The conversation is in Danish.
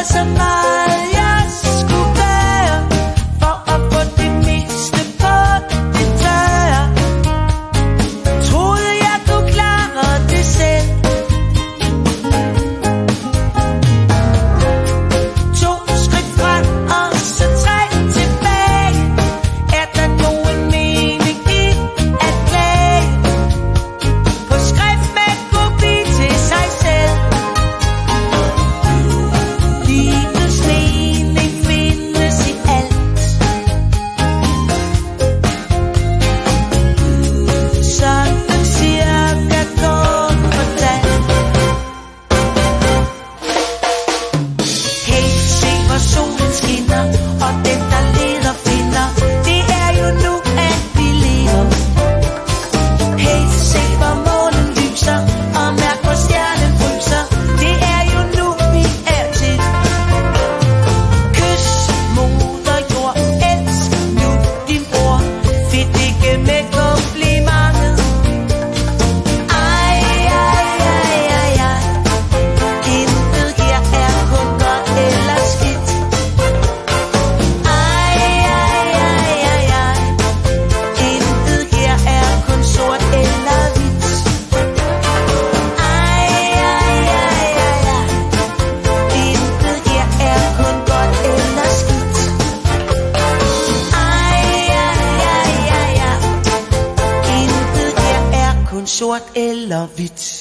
så meget jeg skulle gøre for at få det meste på det tørre. Troede jeg kunne klare det selv. To skridt frem og så tre tilbage. Er der nogen mening i at klage? På skrift med kopi til sig selv. Livets mening findes i alt. Sådan cirka kort fortalt. Hey, se hvor solen skinner, og den der leder finder. Det er jo nu at vi lever. Hey, se hvor månen lyser, og mærk hvor stjernen fryser. Det er jo nu vi er til. Kys moder jord, elsk nu din bror. Fedt ikke med komplimentet. Ej, ej, ej, ej, ej. Intet her er kun godt eller skidt. Ej, ej, ej, ej, ej. Intet her er kun sort eller hvidt. Ej, ej, ej, ej, ej. Intet her er kun godt eller skidt. Ej, ej, ej, ej, ej. Intet her er kun sort eller hvidt.